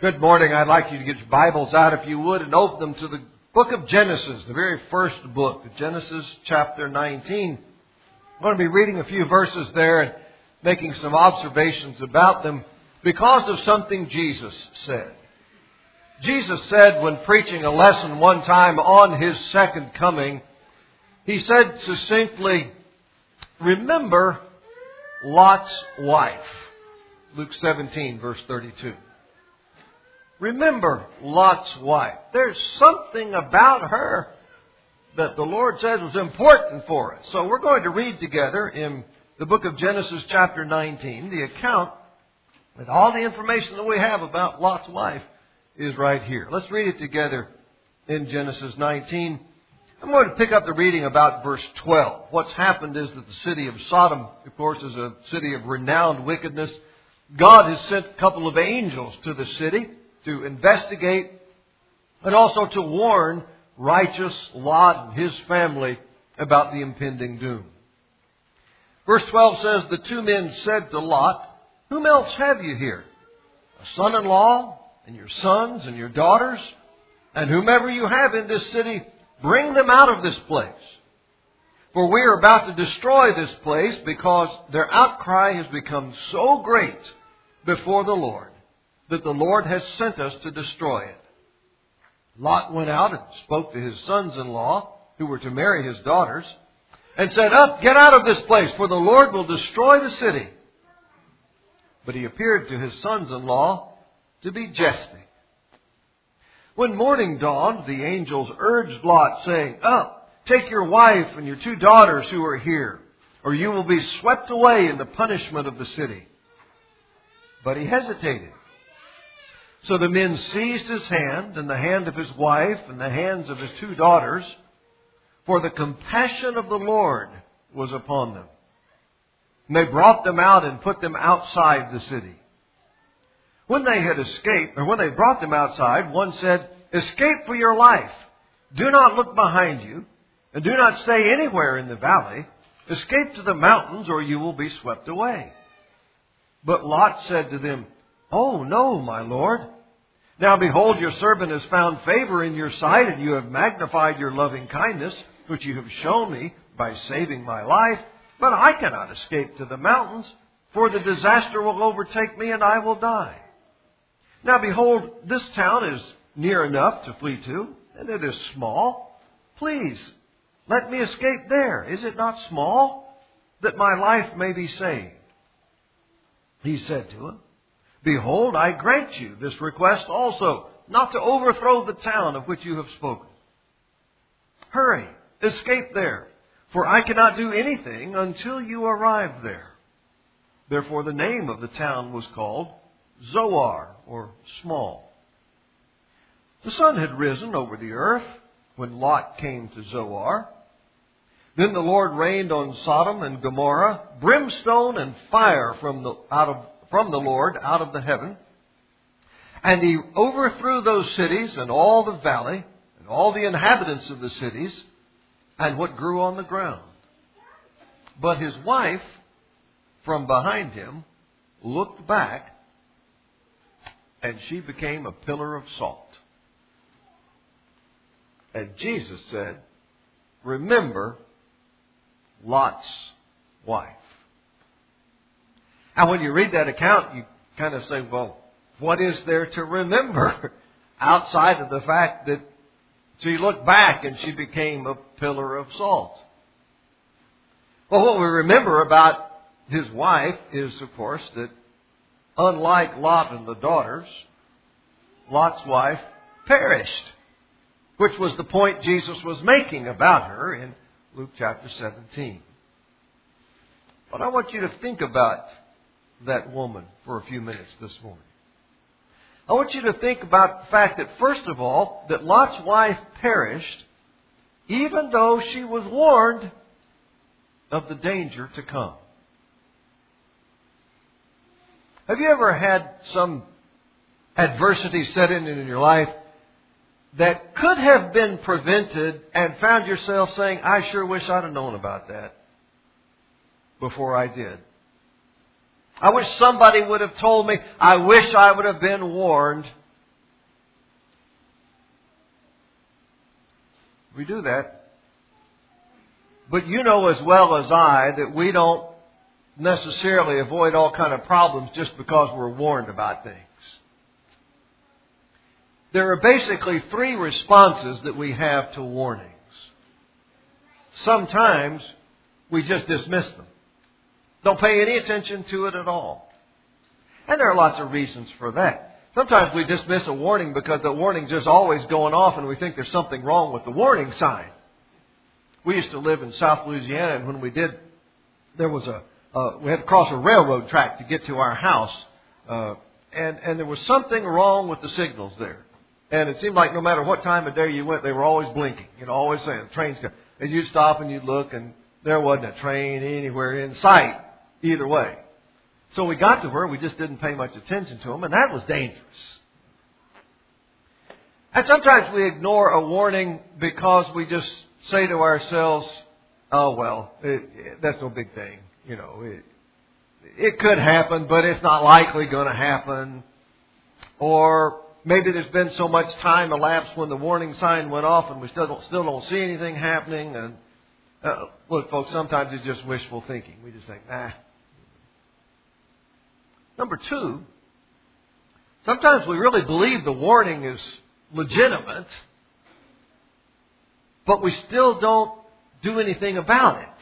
Good morning. I'd like you to get your Bibles out, if you would, and open them to the book of Genesis, the very first book, Genesis chapter 19. I'm going to be reading a few verses there and making some observations about them because of something Jesus said. Jesus said when preaching a lesson one time on His second coming, He said succinctly, "Remember Lot's wife." Luke 17, verse 32. Remember Lot's wife. There's something about her that the Lord said was important for us. So we're going to read together in the book of Genesis chapter 19, the account, and all the information that we have about Lot's wife is right here. Let's read it together in Genesis 19. I'm going to pick up the reading about verse 12. What's happened is that the city of Sodom, of course, is a city of renowned wickedness. God has sent a couple of angels to the city to investigate and also to warn righteous Lot and his family about the impending doom. Verse 12 says, "The two men said to Lot, 'Whom else have you here? A son-in-law and your sons and your daughters, and whomever you have in this city, bring them out of this place. For we are about to destroy this place because their outcry has become so great before the Lord that the Lord has sent us to destroy it.' Lot went out and spoke to his sons-in-law, who were to marry his daughters, and said, 'Up, get out of this place, for the Lord will destroy the city.' But he appeared to his sons-in-law to be jesting. When morning dawned, the angels urged Lot, saying, 'Up, take your wife and your two daughters who are here, or you will be swept away in the punishment of the city.' But he hesitated. So the men seized his hand and the hand of his wife and the hands of his two daughters, for the compassion of the Lord was upon them. And they brought them out and put them outside the city. When they brought them outside, one said, 'Escape for your life. Do not look behind you, and do not stay anywhere in the valley. Escape to the mountains, or you will be swept away.' But Lot said to them, 'Oh, no, my Lord. Now behold, your servant has found favor in your sight, and you have magnified your loving kindness, which you have shown me by saving my life. But I cannot escape to the mountains, for the disaster will overtake me, and I will die. Now behold, this town is near enough to flee to, and it is small. Please, let me escape there. Is it not small, that my life may be saved?' He said to him, 'Behold, I grant you this request also, not to overthrow the town of which you have spoken. Hurry, escape there, for I cannot do anything until you arrive there.' Therefore the name of the town was called Zoar, or small. The sun had risen over the earth when Lot came to Zoar. Then the Lord rained on Sodom and Gomorrah brimstone and fire from the Lord out of the heaven. And He overthrew those cities and all the valley and all the inhabitants of the cities and what grew on the ground. But his wife from behind him looked back, and she became a pillar of salt." And Jesus said, "Remember Lot's wife." And when you read that account, you kind of say, well, what is there to remember outside of the fact that she looked back and she became a pillar of salt? Well, what we remember about his wife is, of course, that unlike Lot and the daughters, Lot's wife perished, which was the point Jesus was making about her in Luke chapter 17. But I want you to think about that woman for a few minutes this morning. I want you to think about the fact that, first of all, that Lot's wife perished even though she was warned of the danger to come. Have you ever had some adversity set in your life that could have been prevented and found yourself saying, "I sure wish I'd have known about that before I did. I wish somebody would have told me. I wish I would have been warned We do that. But you know as well as I that we don't necessarily avoid all kind of problems just because we're warned about things. There are basically three responses that we have to warnings. Sometimes we just dismiss them. Don't pay any attention to it at all. And there are lots of reasons for that. Sometimes we dismiss a warning because the warning's just always going off and we think there's something wrong with the warning sign. We used to live in South Louisiana, and when we did, there was we had to cross a railroad track to get to our house. And there was something wrong with the signals there. And it seemed like no matter what time of day you went, they were always blinking. Always saying, the train's coming. And you'd stop and you'd look, and there wasn't a train anywhere in sight either way. So we got to where we just didn't pay much attention to them, and that was dangerous. And sometimes we ignore a warning because we just say to ourselves, oh, well, that's no big thing. It could happen, but it's not likely going to happen. Or maybe there's been so much time elapsed when the warning sign went off and we still don't see anything happening. And look, folks, sometimes it's just wishful thinking. We just think, nah. Number two, sometimes we really believe the warning is legitimate, but we still don't do anything about it.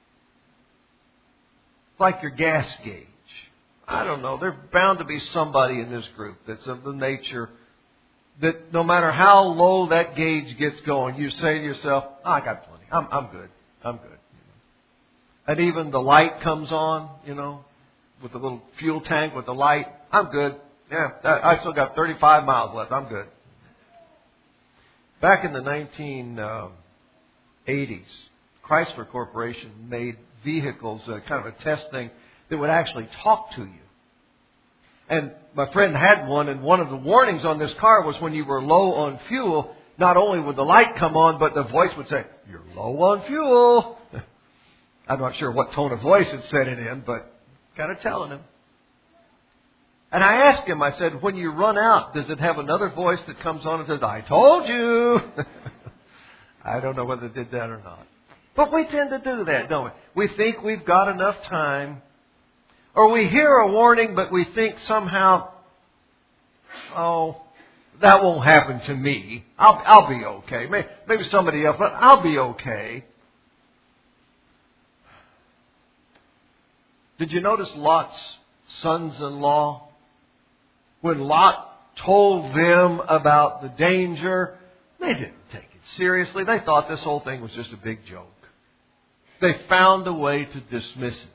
Like your gas gauge. I don't know. There's bound to be somebody in this group that's of the nature that no matter how low that gauge gets going, you say to yourself, I got plenty. I'm good. I'm good. And even the light comes on, with the little fuel tank with the light. I'm good. Yeah, I still got 35 miles left. I'm good. Back in the 1980s, Chrysler Corporation made vehicles, kind of a test thing, that would actually talk to you. And my friend had one, and one of the warnings on this car was when you were low on fuel, not only would the light come on, but the voice would say, you're low on fuel. I'm not sure what tone of voice it said it in, but kind of telling him. And I asked him, I said, when you run out, does it have another voice that comes on and says, I told you? I don't know whether it did that or not. But we tend to do that, don't we? We think we've got enough time. Or we hear a warning, but we think somehow, oh, that won't happen to me. I'll be okay. Maybe somebody else, but I'll be okay. Did you notice Lot's sons-in-law? When Lot told them about the danger, they didn't take it seriously. They thought this whole thing was just a big joke. They found a way to dismiss it.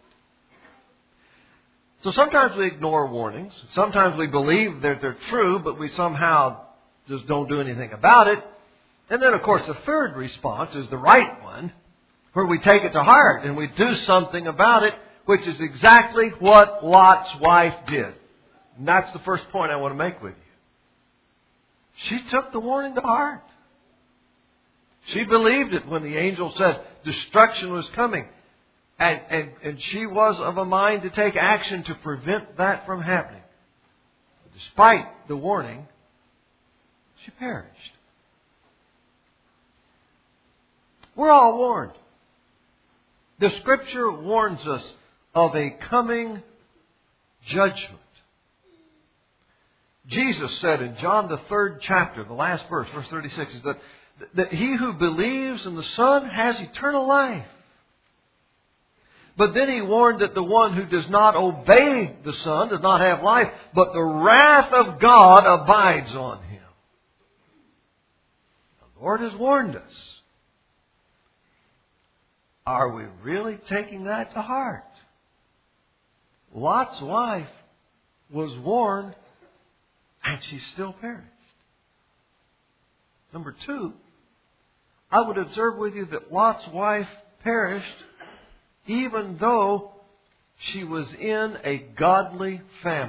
So sometimes we ignore warnings. Sometimes we believe that they're true, but we somehow just don't do anything about it. And then, of course, the third response is the right one, where we take it to heart and we do something about it, which is exactly what Lot's wife did. And that's the first point I want to make with you. She took the warning to heart. She believed it when the angel said destruction was coming. And she was of a mind to take action to prevent that from happening. But despite the warning, she perished. We're all warned. The Scripture warns us of a coming judgment. Jesus said in John the 3rd chapter, the last verse, verse 36, is that he who believes in the Son has eternal life. But then he warned that the one who does not obey the Son does not have life, but the wrath of God abides on him. The Lord has warned us. Are we really taking that to heart? Lot's wife was warned, and she still perished. Number two, I would observe with you that Lot's wife perished even though she was in a godly family.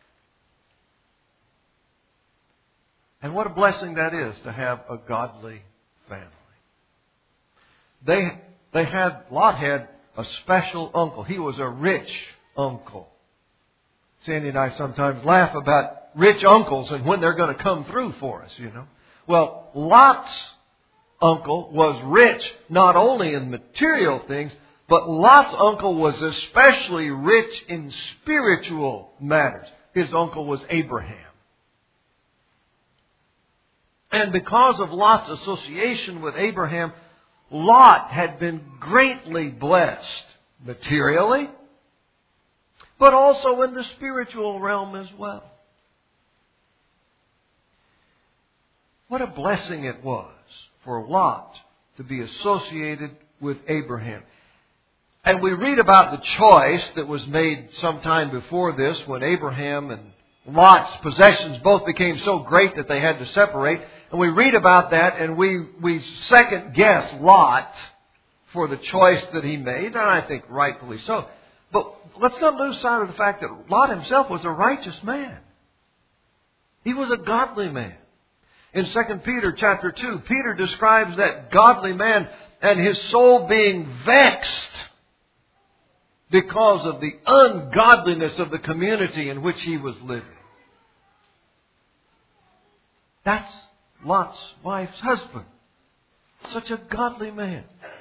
And what a blessing that is to have a godly family. Lot had a special uncle. He was a rich uncle. Sandy and I sometimes laugh about rich uncles and when they're going to come through for us, Well, Lot's uncle was rich not only in material things, but Lot's uncle was especially rich in spiritual matters. His uncle was Abraham. And because of Lot's association with Abraham, Lot had been greatly blessed materially, but also in the spiritual realm as well. What a blessing it was for Lot to be associated with Abraham. And we read about the choice that was made sometime before this when Abraham and Lot's possessions both became so great that they had to separate. And we read about that and we second guess Lot for the choice that he made, and I think rightfully so. But let's not lose sight of the fact that Lot himself was a righteous man. He was a godly man. In 2 Peter chapter 2, Peter describes that godly man and his soul being vexed because of the ungodliness of the community in which he was living. That's Lot's wife's husband. Such a godly man.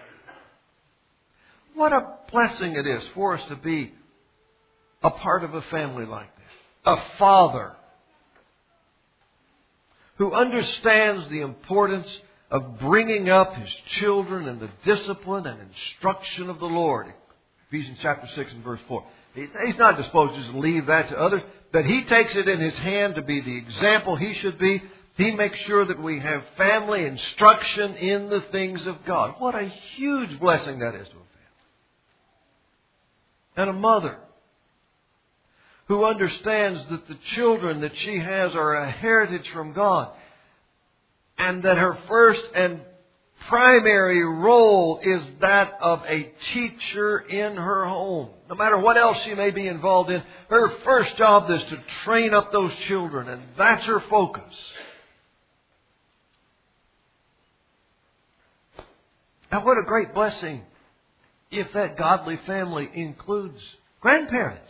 What a blessing it is for us to be a part of a family like this. A father who understands the importance of bringing up his children in the discipline and instruction of the Lord. Ephesians chapter 6 and verse 4. He's not disposed to just leave that to others, but he takes it in his hand to be the example he should be. He makes sure that we have family instruction in the things of God. What a huge blessing that is to a family. And a mother who understands that the children that she has are a heritage from God, and that her first and primary role is that of a teacher in her home. No matter what else she may be involved in, her first job is to train up those children, and that's her focus. Now, what a great blessing if that godly family includes grandparents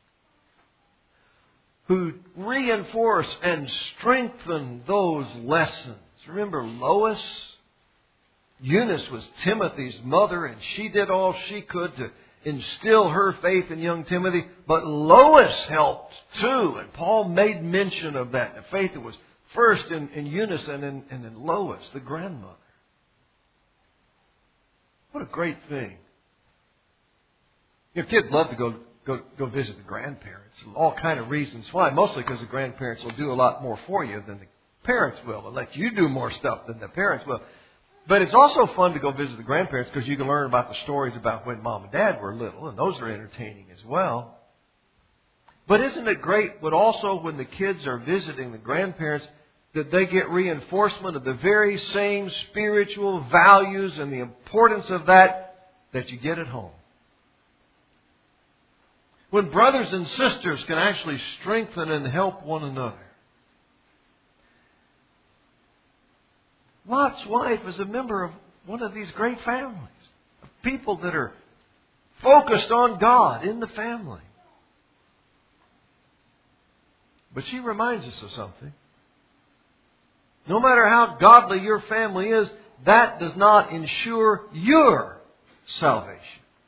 who reinforce and strengthen those lessons. Remember Lois? Eunice was Timothy's mother, and she did all she could to instill her faith in young Timothy. But Lois helped too, and Paul made mention of that. The faith that was first in Eunice and in Lois, the grandmother. What a great thing. Your kids love to go visit the grandparents. All kind of reasons why. Mostly because the grandparents will do a lot more for you than the parents will. They'll let you do more stuff than the parents will. But it's also fun to go visit the grandparents because you can learn about the stories about when mom and dad were little, and those are entertaining as well. But isn't it great, but also when the kids are visiting the grandparents, that they get reinforcement of the very same spiritual values and the importance of that you get at home. When brothers and sisters can actually strengthen and help one another. Lot's wife is a member of one of these great families. Of people that are focused on God in the family. But she reminds us of something. No matter how godly your family is, that does not ensure your salvation.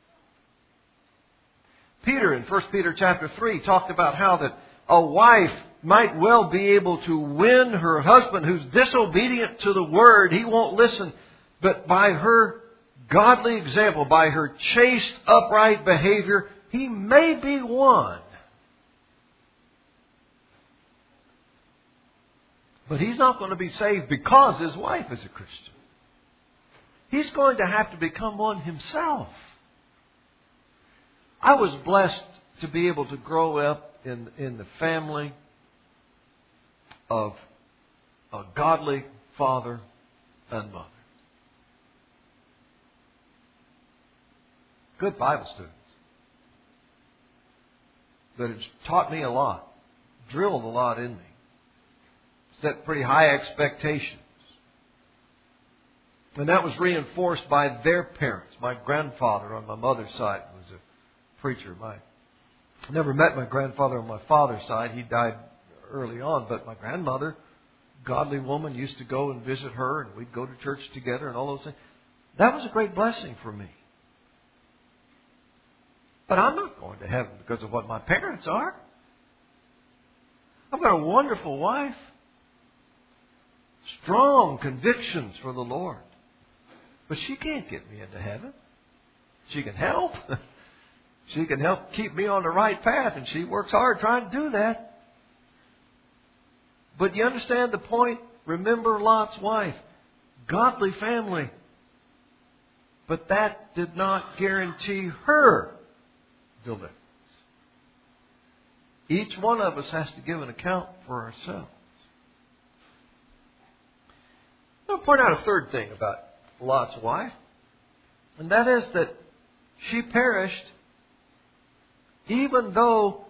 Peter in 1 Peter chapter 3 talked about how that a wife might well be able to win her husband who's disobedient to the word. He won't listen. But by her godly example, by her chaste, upright behavior, he may be won. But he's not going to be saved because his wife is a Christian. He's going to have to become one himself. I was blessed to be able to grow up in the family of a godly father and mother. Good Bible students. That has taught me a lot, drilled a lot in me, set pretty high expectations. And that was reinforced by their parents. My grandfather on my mother's side was a preacher. I never met my grandfather on my father's side. He died early on. But my grandmother godly woman, used to go and visit her, and we'd go to church together and all those things. That was a great blessing for me. But I'm not going to heaven because of what my parents are. I've got a wonderful wife. Strong convictions for the Lord. But she can't get me into heaven. She can help. She can help keep me on the right path, and she works hard trying to do that. But you understand the point? Remember Lot's wife. Godly family. But that did not guarantee her deliverance. Each one of us has to give an account for ourselves. I'll point out a third thing about Lot's wife, and that is that she perished even though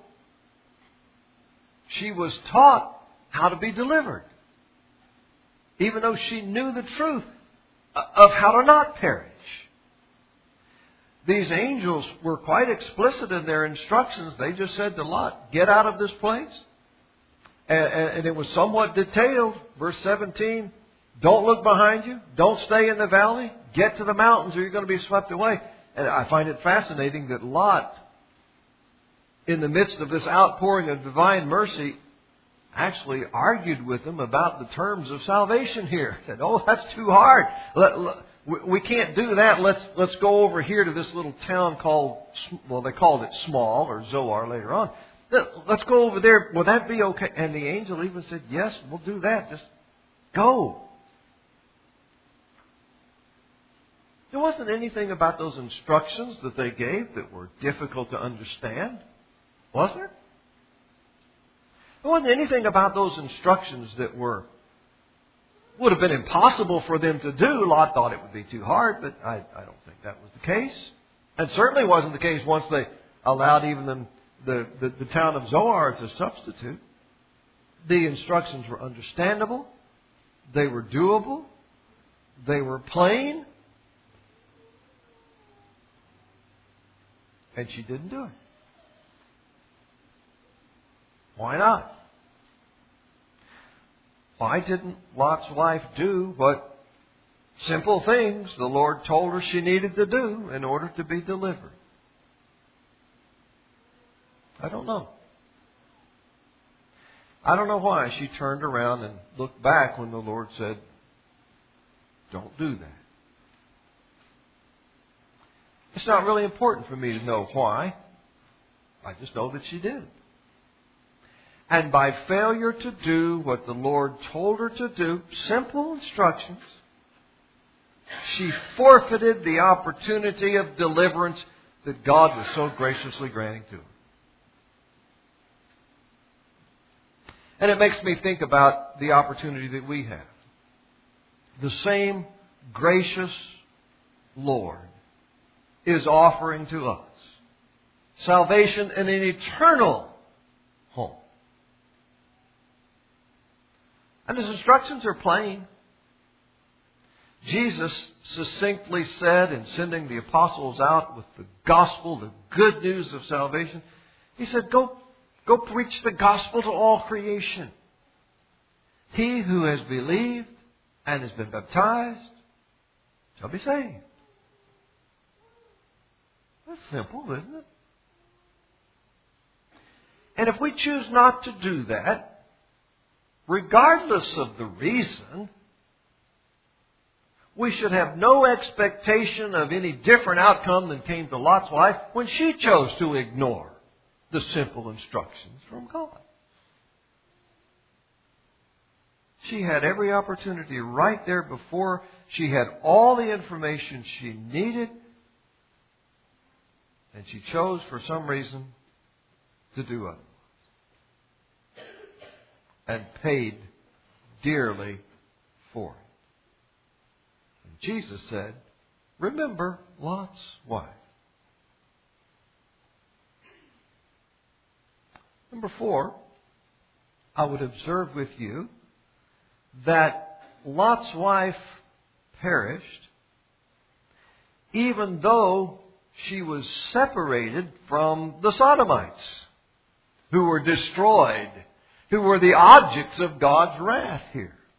she was taught how to be delivered. Even though she knew the truth of how to not perish. These angels were quite explicit in their instructions. They just said to Lot, get out of this place. And it was somewhat detailed. Verse 17, don't look behind you. Don't stay in the valley. Get to the mountains or you're going to be swept away. And I find it fascinating that Lot, in the midst of this outpouring of divine mercy, actually argued with them about the terms of salvation here. Said, oh, that's too hard. We can't do that. Let's go over here to this little town called, well, they called it Small, or Zoar later on. Let's go over there. Will that be okay? And the angel even said, yes, we'll do that. Just go. There wasn't anything about those instructions that they gave that were difficult to understand. Was there? There wasn't anything about those instructions that would have been impossible for them to do. Lot thought it would be too hard, but I don't think that was the case. And certainly wasn't the case once they allowed even the town of Zoar as a substitute. The instructions were understandable. They were doable. They were plain. And she didn't do it. Why not? Why didn't Lot's wife do what simple things the Lord told her she needed to do in order to be delivered? I don't know. I don't know why she turned around and looked back when the Lord said, don't do that. It's not really important for me to know why. I just know that she did. And by failure to do what the Lord told her to do, simple instructions, she forfeited the opportunity of deliverance that God was so graciously granting to her. And it makes me think about the opportunity that we have. The same gracious Lord is offering to us salvation in an eternal home. And His instructions are plain. Jesus succinctly said in sending the apostles out with the gospel, the good news of salvation, He said, go preach the gospel to all creation. He who has believed and has been baptized shall be saved. That's simple, isn't it? And if we choose not to do that, regardless of the reason, we should have no expectation of any different outcome than came to Lot's wife when she chose to ignore the simple instructions from God. She had every opportunity right there before her. She had all the information she needed, and she chose for some reason to do otherwise. And paid dearly for it. And Jesus said, remember Lot's wife. Number 4, I would observe with you that Lot's wife perished even though she was separated from the Sodomites who were destroyed, who were the objects of God's wrath here.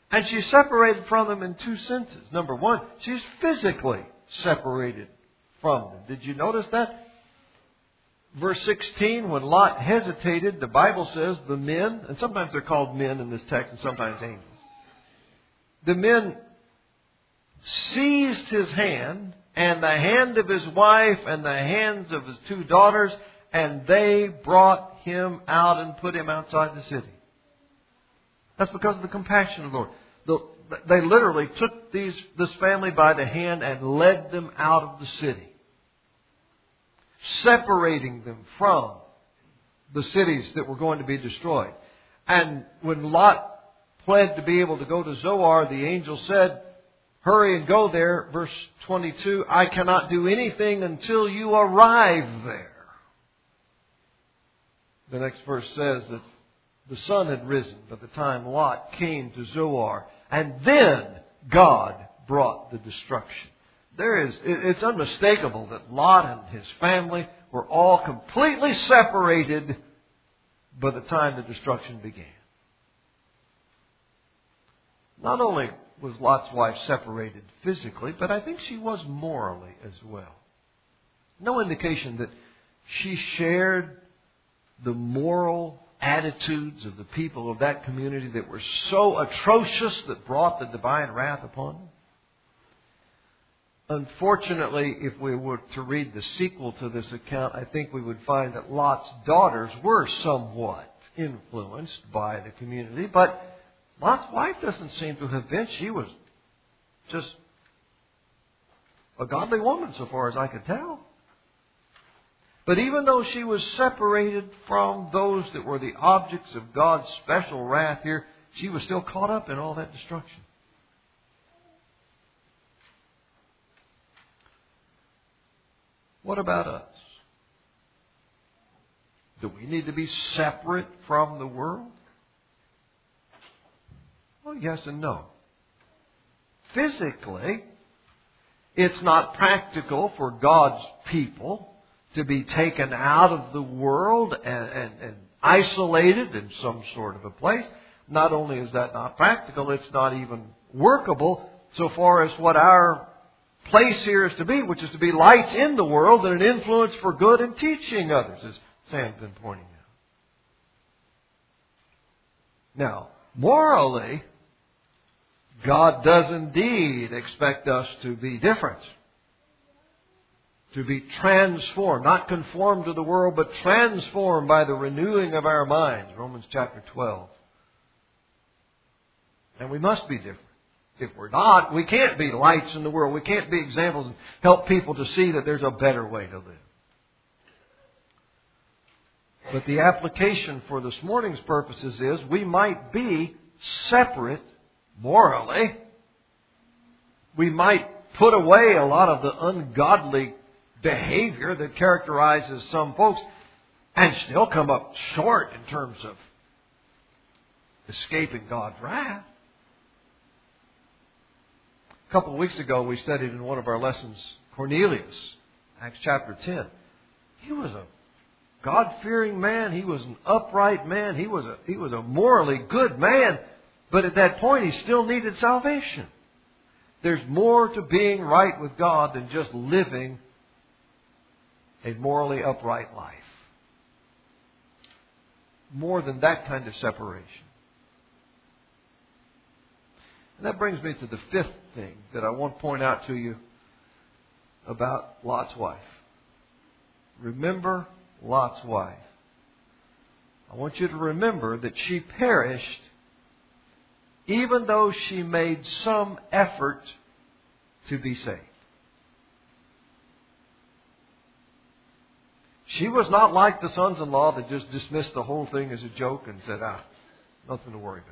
And she's separated from them in two senses. Number one, she's physically separated from them. Did you notice that? Verse 16, when Lot hesitated, the Bible says the men, and sometimes they're called men in this text and sometimes angels. The men seized his hand and the hand of his wife and the hands of his two daughters, and they brought him out and put him outside the city. That's because of the compassion of the Lord. They literally took this family by the hand and led them out of the city, separating them from the cities that were going to be destroyed. And when Lot pled to be able to go to Zoar, the angel said, "Hurry and go there." Verse 22, "I cannot do anything until you arrive there." The next verse says that the sun had risen by the time Lot came to Zoar. And then God brought the destruction. It's unmistakable that Lot and his family were all completely separated by the time the destruction began. Not only was Lot's wife separated physically, but I think she was morally as well. No indication that she shared the moral attitudes of the people of that community that were so atrocious that brought the divine wrath upon them. Unfortunately, if we were to read the sequel to this account, I think we would find that Lot's daughters were somewhat influenced by the community, but Lot's wife doesn't seem to have been. She was just a godly woman so far as I could tell. But even though she was separated from those that were the objects of God's special wrath here, she was still caught up in all that destruction. What about us? Do we need to be separate from the world? Well, yes and no. Physically, it's not practical for God's people to be taken out of the world and isolated in some sort of a place. Not only is that not practical, it's not even workable so far as what our place here is to be, which is to be lights in the world and an influence for good and teaching others, as Sam's been pointing out. Now, morally, God does indeed expect us to be different. To be transformed, not conformed to the world, but transformed by the renewing of our minds. Romans chapter 12. And we must be different. If we're not, we can't be lights in the world. We can't be examples and help people to see that there's a better way to live. But the application for this morning's purposes is we might be separate morally. We might put away a lot of the ungodly behavior that characterizes some folks and still come up short in terms of escaping God's wrath. A couple of weeks ago we studied in one of our lessons Cornelius, Acts chapter 10. He was a God-fearing man. He was an upright man. He was a morally good man. But at that point he still needed salvation. There's more to being right with God than just living a morally upright life. More than that kind of separation. And that brings me to the fifth thing that I want to point out to you about Lot's wife. Remember Lot's wife. I want you to remember that she perished even though she made some effort to be saved. She was not like the sons-in-law that just dismissed the whole thing as a joke and said, nothing to worry about.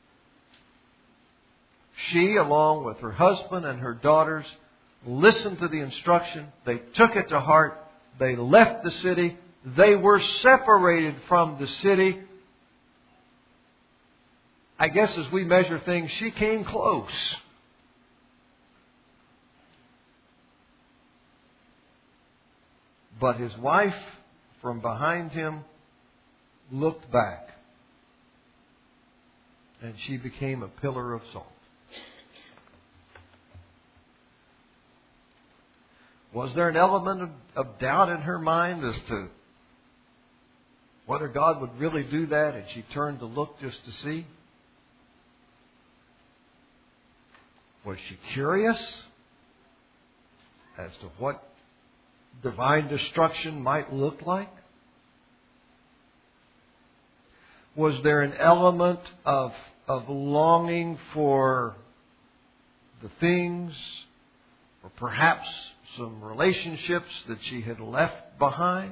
She, along with her husband and her daughters, listened to the instruction. They took it to heart. They left the city. They were separated from the city. I guess as we measure things, she came close. But his wife, from behind him, looked back. and she became a pillar of salt. Was there an element of doubt in her mind as to whether God would really do that, and she turned to look just to see? Was she curious as to what divine destruction might look like? Was there an element of longing for the things, or perhaps some relationships that she had left behind?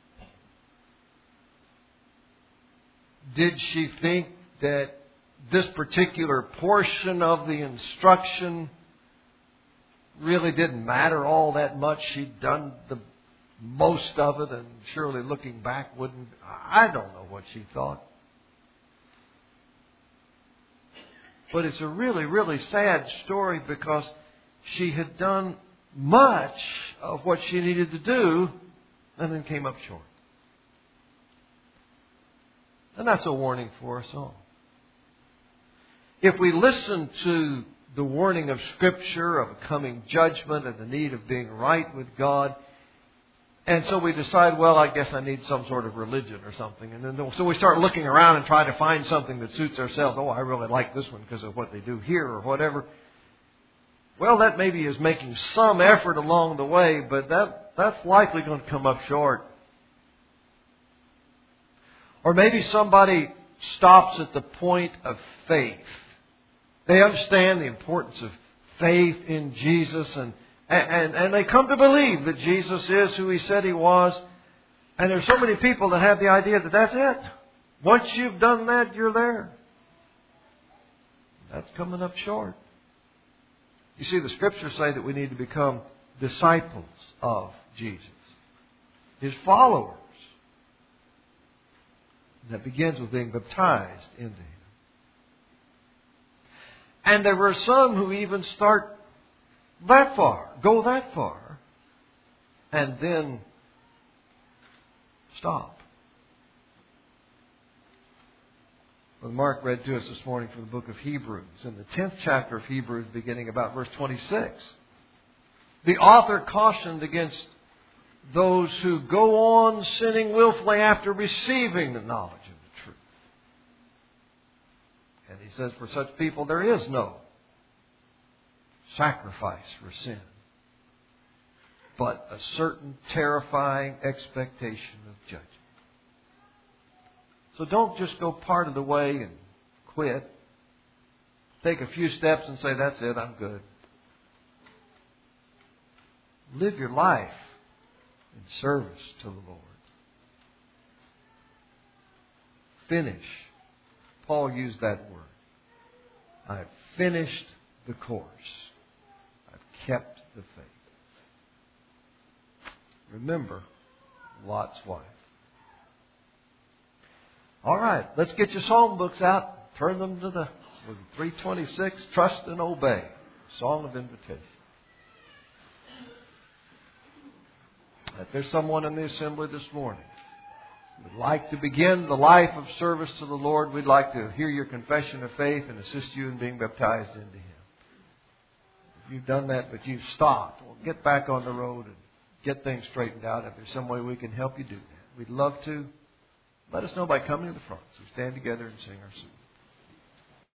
Did she think that this particular portion of the instruction really didn't matter all that much? She'd done the most of it, and surely looking back wouldn't. I don't know what she thought. But it's a really, really sad story, because she had done much of what she needed to do and then came up short. And that's a warning for us all. If we listen to the warning of Scripture of a coming judgment and the need of being right with God, and so we decide, well, I guess I need some sort of religion or something. And then so we start looking around and try to find something that suits ourselves. Oh, I really like this one because of what they do here or whatever. Well, that maybe is making some effort along the way, but that's likely going to come up short. Or maybe somebody stops at the point of faith. They understand the importance of faith in Jesus, and they come to believe that Jesus is who He said He was. And there's so many people that have the idea that that's it. Once you've done that, you're there. That's coming up short. You see, the Scriptures say that we need to become disciples of Jesus, His followers. And that begins with being baptized into Him. And there were some who even start that far, go that far, and then stop. Well, Mark read to us this morning from the book of Hebrews, in the 10th chapter of Hebrews, beginning about verse 26. The author cautioned against those who go on sinning willfully after receiving the knowledge of the truth. And he says, for such people there is no sacrifice for sin, but a certain terrifying expectation of judgment. So don't just go part of the way and quit. Take a few steps and say, that's it, I'm good. Live your life in service to the Lord. Finish. Paul used that word. I've finished the course. I've kept the faith. Remember Lot's wife. All right, let's get your psalm books out. Turn them to the 326, Trust and Obey, Song of Invitation. If there's someone in the assembly this morning who would like to begin the life of service to the Lord, we'd like to hear your confession of faith and assist you in being baptized into Him. If you've done that but you've stopped, well, get back on the road and get things straightened out. If there's some way we can help you do that, we'd love to. Let us know by coming to the front. So we stand together and sing our song.